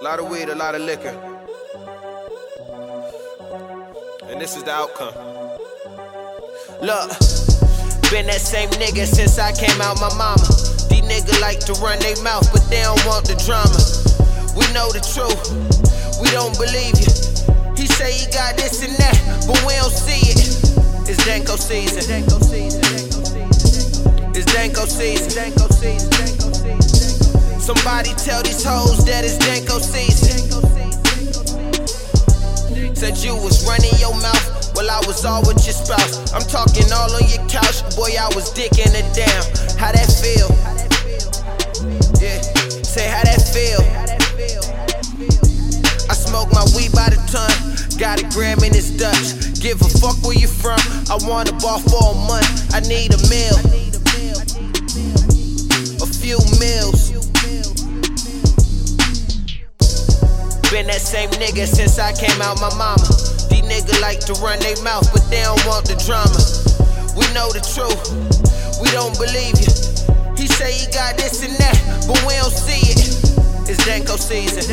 lot of weed, a lot of liquor. And this is the outcome. Look, been that same nigga since I came out my mama. These niggas like to run their mouth, but they don't want the drama. We know the truth, we don't believe you. He say he got this and that, but we don't see it. It's Danko season. It's Danko season. Somebody tell these hoes that it's Danko season. Said you was running your mouth while I was all with your spouse. I'm talking all on your couch, boy, I was dicking it down. How that feel? Yeah, say how that feel? I smoke my weed by the ton, got a gram in this Dutch. Give a fuck where you from, I want a ball for a month. I need a meal, a few meals. Been that same nigga since I came out my mama. These niggas like to run their mouth, but they don't want the drama. We know the truth, we don't believe you. He say he got this and that, but we don't see it. It's Danko season.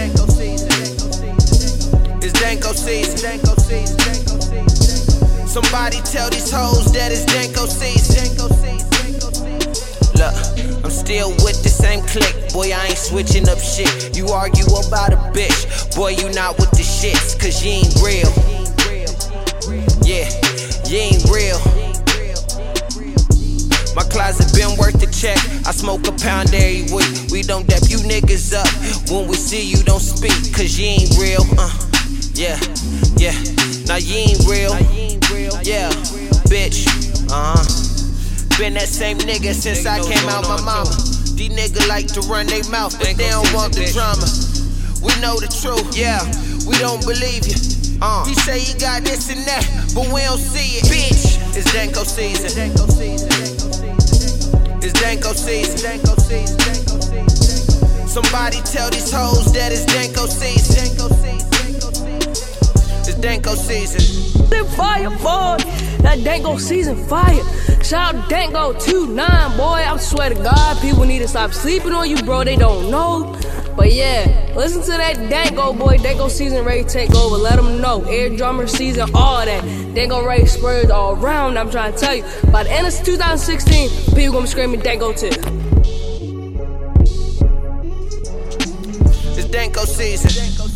It's Danko season. Somebody tell these hoes that it's Danko season. Look, I'm still with the same clique, boy, I ain't switching up shit. You argue about a bitch, boy, you not with the shits, cause you ain't real. Yeah, you ain't real. My closet been worth the check, I smoke a pound every week. We don't dap you niggas up, when we see you don't speak, cause you ain't real. Yeah, now you ain't real. Yeah, bitch, Been that same nigga since I came out my mama. These niggas like to run their mouth, but they don't want the drama. We know the truth, yeah, we don't believe you. He say he got this and that, but we don't see it. Bitch, it's Danko season. It's Danko season. Somebody tell these hoes that it's Danko season. It's Danko season. Fire, boy, that Danko season fire. Shout out Danko 29, boy. I swear to God, people need to stop sleeping on you, bro. They don't know. But yeah, listen to that Danko, boy. Danko season ready to take over. Let them know. Air drummer season, all that. Danko ready Spurs all around. I'm trying to tell you. By the end of 2016, people gonna be screaming Danko too. It's Danko season.